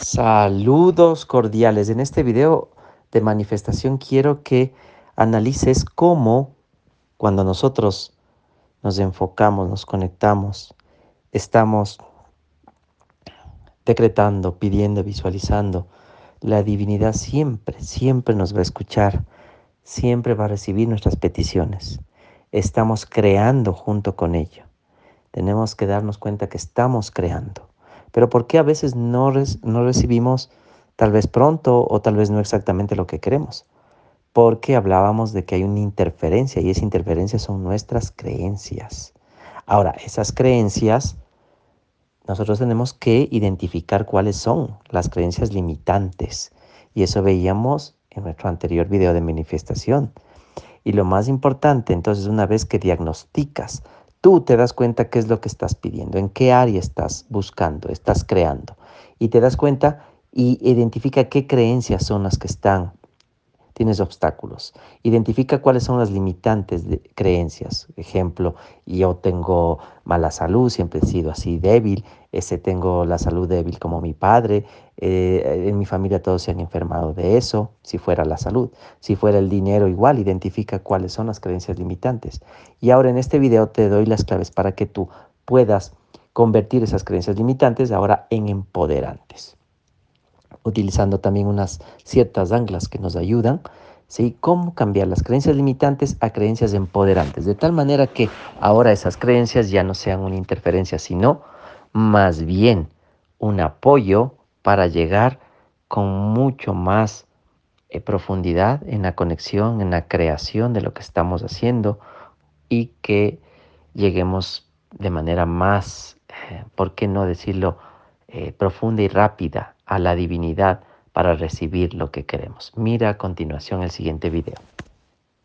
Saludos cordiales. En este video de manifestación quiero que analices cómo cuando nosotros nos enfocamos, nos conectamos, estamos decretando, pidiendo, visualizando, la divinidad siempre nos va a escuchar, siempre va a recibir nuestras peticiones. Estamos creando junto con ello. Tenemos que darnos cuenta que estamos creando. Pero ¿por qué a veces no recibimos tal vez pronto o tal vez no exactamente lo que queremos? Porque hablábamos de que hay una interferencia y esa interferencia son nuestras creencias. Ahora, esas creencias, nosotros tenemos que identificar cuáles son las creencias limitantes. Y eso veíamos en nuestro anterior video de manifestación. Y lo más importante, entonces, una vez que diagnosticas, tú te das cuenta qué es lo que estás pidiendo, en qué área estás buscando, estás creando. Y te das cuenta y identifica qué creencias son las que tienes obstáculos. Identifica cuáles son las limitantes de creencias. Ejemplo, yo tengo mala salud, siempre he sido así débil, tengo la salud débil como mi padre, en mi familia todos se han enfermado de eso, si fuera la salud. Si fuera el dinero igual, identifica cuáles son las creencias limitantes. Y ahora en este video te doy las claves para que tú puedas convertir esas creencias limitantes ahora en empoderantes, utilizando también unas ciertas anclas que nos ayudan, ¿sí? Cómo cambiar las creencias limitantes a creencias empoderantes, de tal manera que ahora esas creencias ya no sean una interferencia, sino más bien un apoyo para llegar con mucho más profundidad en la conexión, en la creación de lo que estamos haciendo y que lleguemos de manera más, ¿por qué no decirlo?, profunda y rápida a la divinidad para recibir lo que queremos. Mira a continuación el siguiente video.